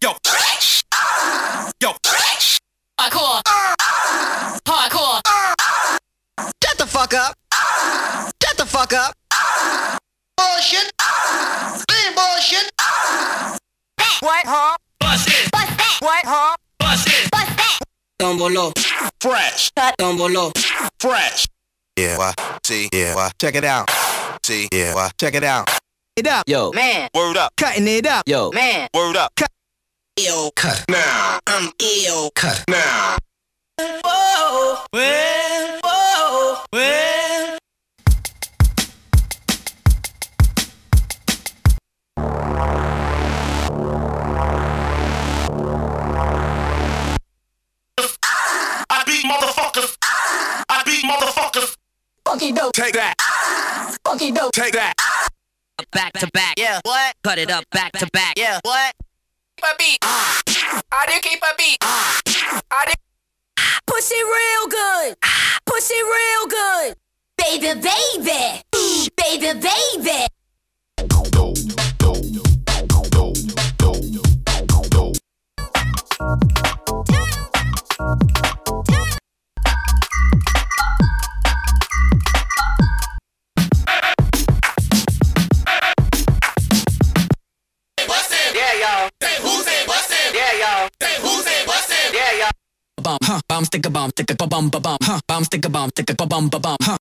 Yo. Yo. Hardcore. Hardcore. Shut the fuck up. Shut the fuck up. Bullshit. Ain't bullshit. What? Huh? Bust it. Bust that. What? Huh? Bust it. Bust that. Tombolo. Fresh. Tombolo. Fresh. Yeah, why? See, yeah, why? Check it out. See, yeah, why? Check it out. It up. Yo, Man. Word up. Cutting it up. yo, Man. Word up. Ill. Cut. Now. I'm ill. Cut. Now. Whoa. Well. Whoa. Well. I beat motherfuckers. I beat motherfuckers. Funky dope. Take that. Funky dope. Take that. back to back. Yeah. What? Cut it up back to back. Yeah. What? Keep a beat. I do keep a beat. I do. Push it real good. Push it real good. Baby, baby. Baby, baby. Bomb, stick a bomb, stick a bomb, bomb, bomb, stick a bomb, stick a bomb, bomb, bomb.